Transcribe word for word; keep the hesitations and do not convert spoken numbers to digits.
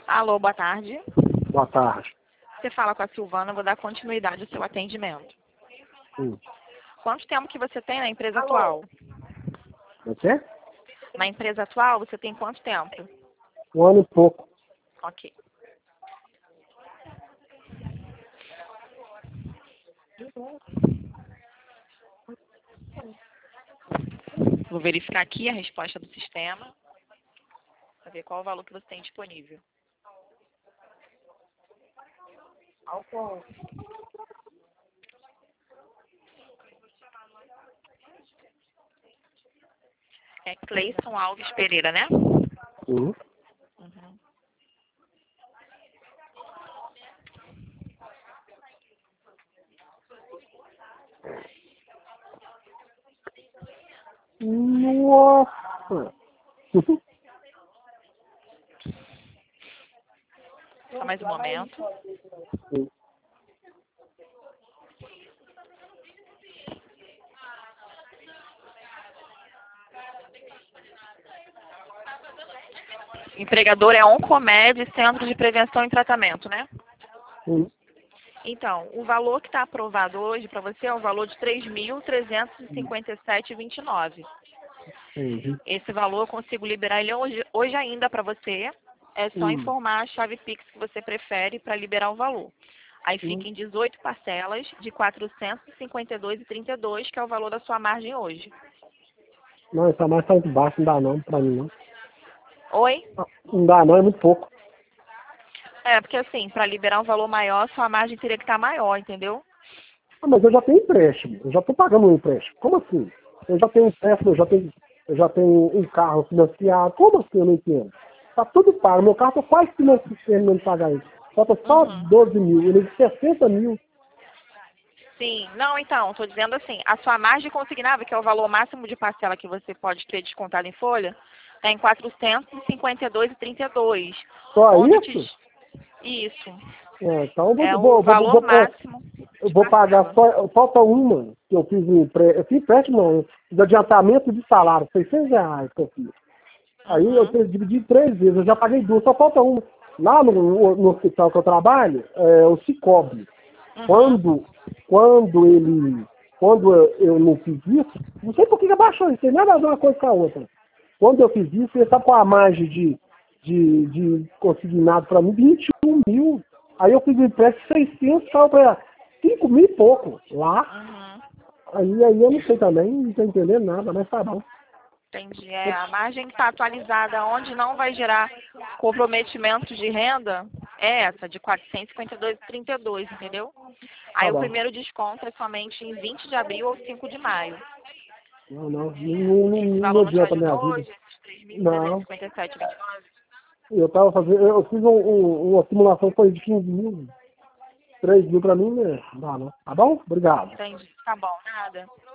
Alô, boa tarde. Boa tarde. Você fala com a Silvana, eu vou dar continuidade ao seu atendimento. Hum. Quanto tempo que você tem na empresa atual? Você? Na empresa atual, você tem quanto tempo? Um ano e pouco. Ok. Vou verificar aqui a resposta do sistema para ver qual o valor que você tem disponível. É Cleison Alves Pereira, né? Uhum. Uhum. Nossa! Só mais um momento. Empregador é Oncomed, Centro de Prevenção e Tratamento, né? Uhum. Então, o valor que está aprovado hoje para você é o valor de três mil trezentos e cinquenta e sete reais e vinte e nove centavos. Uhum. Esse valor eu consigo liberar ele hoje, hoje ainda para você. É só Uhum. informar a chave Pix que você prefere para liberar o valor. Aí fica em dezoito parcelas de quatrocentos e cinquenta e dois reais e trinta e dois centavos, que é o valor da sua margem hoje. Não, essa mais tá muito baixo, não dá não pra mim não. Oi? Não dá não, é muito pouco. É, porque assim, para liberar um valor maior, sua margem teria que estar maior, entendeu? Ah, mas eu já tenho empréstimo, eu já tô pagando um empréstimo. Como assim? Eu já tenho empréstimo, eu já tenho, eu já tenho um carro financiado. Como assim? Eu não entendo. Tá tudo pago. Meu carro tá quase financiando de pagar isso. Falta só Uhum. doze mil, ele de sessenta mil. Sim, não, então, estou dizendo assim, a sua margem consignável, que é o valor máximo de parcela que você pode ter descontado em folha, está em quatrocentos e cinquenta e dois reais e trinta e dois centavos. Só Onde te... isso? Isso, É, então eu é vou, o vou, vou, valor vou, é, máximo eu de vou pagar parcela. só, falta uma, que eu fiz um empréstimo, eu fiz empréstimo não, eu fiz adiantamento de salário, seiscentos reais que eu fiz. Aí eu Uhum, tenho que dividir em três vezes, eu já paguei duas, só falta uma. Lá no, no hospital que eu trabalho, é, o Cicobi. uhum, Quando, quando ele, quando eu, eu não fiz isso, não sei por que que abaixou, isso tem nada a ver uma coisa com a outra. Quando eu fiz isso, ele está com a margem de, de, de consignado para mim, vinte e um mil. Aí eu fiz um empréstimo de seiscentos, saiu para cinco mil e pouco lá. uhum. Aí, aí eu não sei também, não estou entendendo nada, mas tá bom. Entendi. É, a margem que está atualizada, onde não vai gerar comprometimento de renda, é essa, de quatrocentos e cinquenta e dois reais e trinta e dois centavos, entendeu? Tá Aí o bom. primeiro desconto é somente em vinte de abril ou cinco de maio. Não, não, não, não, Esse não valor não te adianta a minha ajuda vida. hoje? Esses três mil trezentos e Não, cinquenta e sete reais e vinte e nove centavos? eu tava fazendo, eu fiz um, um, uma simulação foi de quinze mil, três mil pra mim, né? Não dá não. Tá bom? Obrigado. Entendi. Tá bom, nada.